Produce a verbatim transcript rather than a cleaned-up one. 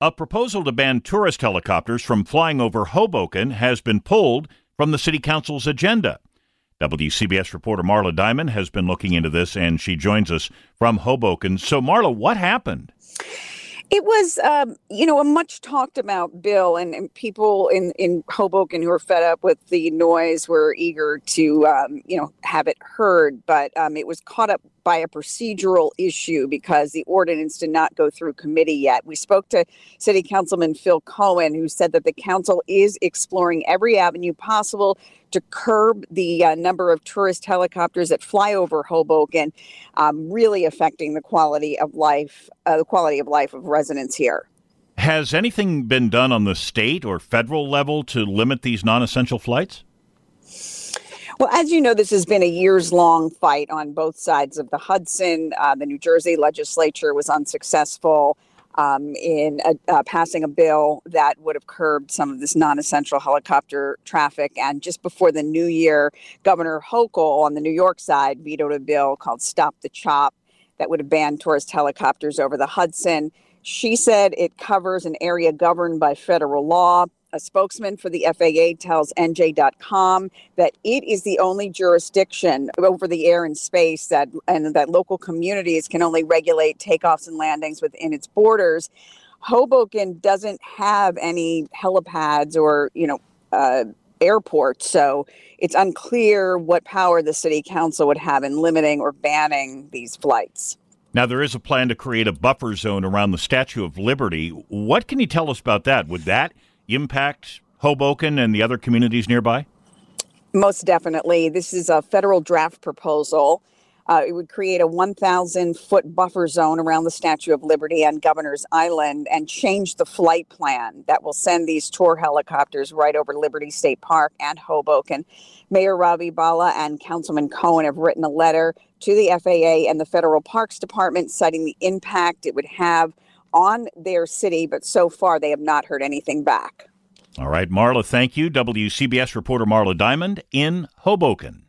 A proposal to ban tourist helicopters from flying over Hoboken has been pulled from the City Council's agenda. W C B S reporter Marla Diamond has been looking into this, and she joins us from Hoboken. So, Marla, what happened? It was, um, you know, a much talked about bill, and, and people in, in Hoboken who are fed up with the noise were eager to, um, you know, have it heard. But um, it was caught up by a procedural issue because the ordinance did not go through committee yet. We spoke to City Councilman Phil Cohen, who said that the council is exploring every avenue possible to curb the uh, number of tourist helicopters that fly over Hoboken, um, really affecting the quality of life, uh, the quality of life of residents here. Has anything been done on the state or federal level to limit these non-essential flights? Well, as you know, this has been a years-long fight on both sides of the Hudson. Uh, the New Jersey legislature was unsuccessful um, in uh, uh, passing a bill that would have curbed some of this non-essential helicopter traffic. And just before the new year, Governor Hochul on the New York side vetoed a bill called Stop the Chop that would have banned tourist helicopters over the Hudson. She said it covers an area governed by federal law. A spokesman for the F A A tells N J dot com that it is the only jurisdiction over the air and space that and that local communities can only regulate takeoffs and landings within its borders. Hoboken doesn't have any helipads or, you know, uh, airports, so it's unclear what power the city council would have in limiting or banning these flights. Now, there is a plan to create a buffer zone around the Statue of Liberty. What can you tell us about that? Would that impact Hoboken and the other communities nearby? Most definitely. This is a federal draft proposal. Uh, it would create a one thousand foot buffer zone around the Statue of Liberty on Governor's Island and change the flight plan that will send these tour helicopters right over Liberty State Park and Hoboken. Mayor Ravi Bala and Councilman Cohen have written a letter to the F A A and the Federal Parks Department citing the impact it would have on their city, but so far they have not heard anything back. All right, Marla, thank you. W C B S reporter Marla Diamond in Hoboken.